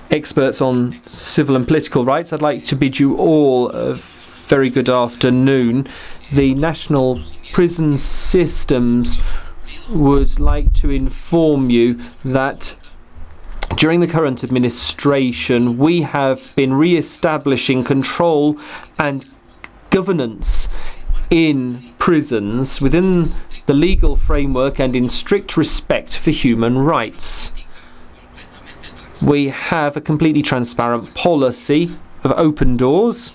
experts on civil and political rights. I'd like to bid you all a very good afternoon. The national prison systems would like to inform you that during the current administration, we have been re-establishing control and governance in prisons within the legal framework and in strict respect for human rights. We have a completely transparent policy of open doors,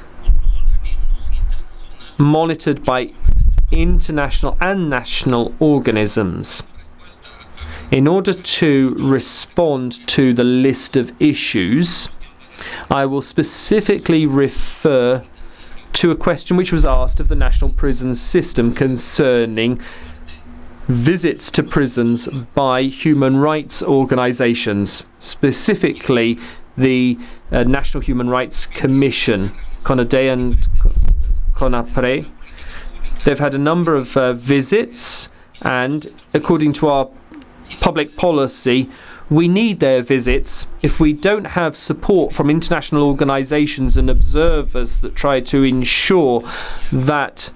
monitored by international and national organisms. In order to respond to the list of issues, I will specifically refer to a question which was asked of the National Prison System concerning visits to prisons by human rights organisations, specifically the National Human Rights Commission, CONADE and CONAPRE. They've had a number of visits, and according to our public policy, we need their visits. If we don't have support from international organisations and observers that try to ensure that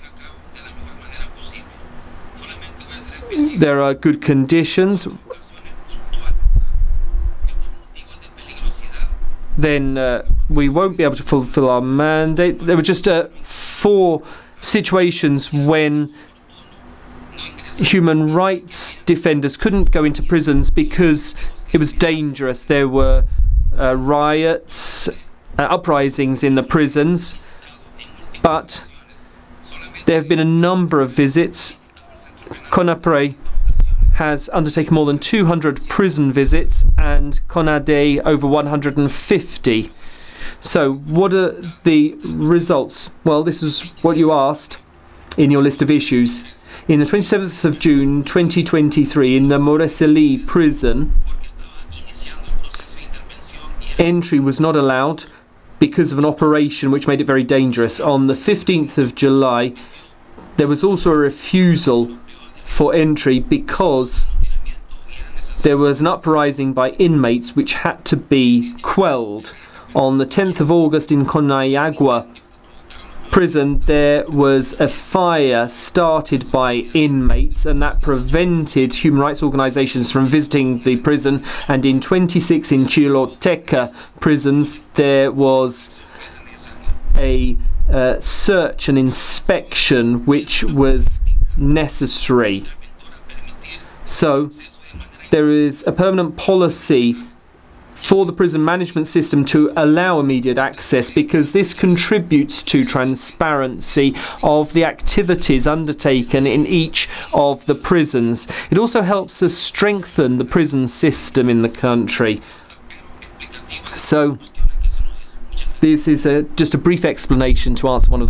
there are good conditions, then we won't be able to fulfill our mandate. There were just 4 situations when human rights defenders couldn't go into prisons because it was dangerous. There were riots, uprisings in the prisons, but there have been a number of visits. CONAPRE has undertaken more than 200 prison visits and CONADE over 150. So what are the results? Well, this is what you asked in your list of issues. In the 27th of June 2023, in the Moreseli prison, entry was not allowed because of an operation which made it very dangerous. On the 15th of July, there was also a refusal for entry because there was an uprising by inmates which had to be quelled. On the 10th of August in Conayagua prison, there was a fire started by inmates, and that prevented human rights organisations from visiting the prison. And in 26 in Choluteca prisons, there was a search and inspection which was necessary. So there is a permanent policy for the prison management system to allow immediate access, because this contributes to transparency of the activities undertaken in each of the prisons. It also helps us strengthen the prison system in the country. So this is just a brief explanation to answer one of the